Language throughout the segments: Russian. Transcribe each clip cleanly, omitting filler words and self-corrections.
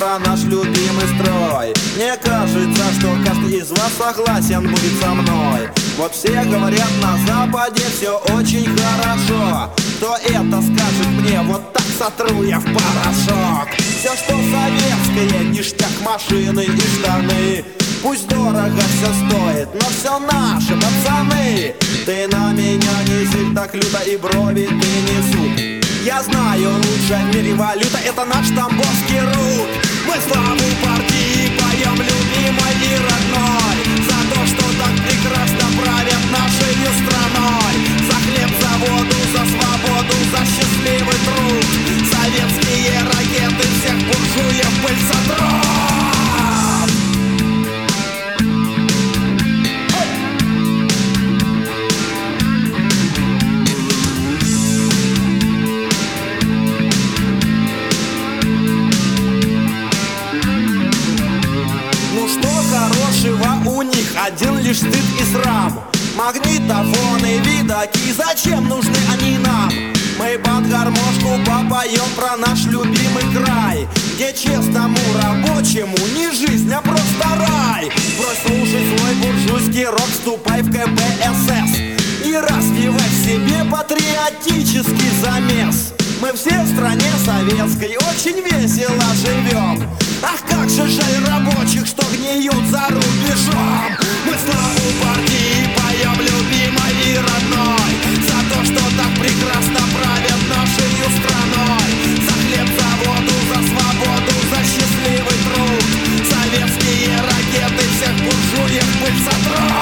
про наш любимый строй. Мне кажется, что каждый из вас согласен будет со мной. Вот все говорят, на Западе все очень хорошо. Кто это скажет мне, вот так сотру я в порошок. Все, что советское, ништяк, машины и штаны. Пусть дорого все стоит, но все наши пацаны. Ты на меня не зырь так люто, и брови ты не суд. Я знаю, лучшая в мире валюта — это наш тамбовский рут. Мы славу партии поем, любимой и родной, за то, что так прекрасно правят нашей страной. За хлеб, за воду, за свободу, за счастливый труд. Советские ракеты всех буржуев пыль сотрут. У них один лишь стыд и срам. Магнитофоны, видаки, зачем нужны они нам? Мы под гармошку попоем про наш любимый край, где честному рабочему не жизнь, а просто рай. Брось слушай свой буржуйский рок, вступай в КПСС и развивай в себе патриотический замес. Мы все в стране советской очень весело живем. Ах, как же жаль рабочих, что гниют за рубежом. Мы славу партии поем, любимой и родной, за то, что так прекрасно правят нашей страной. За хлеб, за воду, за свободу, за счастливый труд. Советские ракеты всех буржуев пыль сотрут.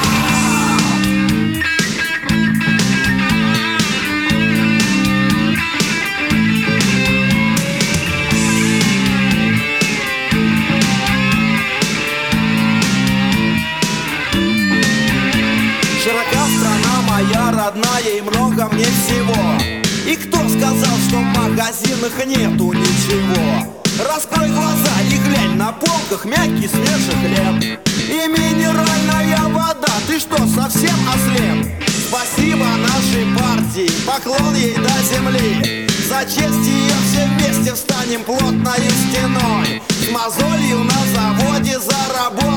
Моя родная, и много мне всего. И кто сказал, что в магазинах нету ничего? Раскрой глаза и глянь, на полках мягкий свежий хлеб и минеральная вода. Ты что, совсем ослеп? Спасибо нашей партии, поклон ей до земли. За честь ее все вместе встанем плотною стеной. С мозолью на заводе за работу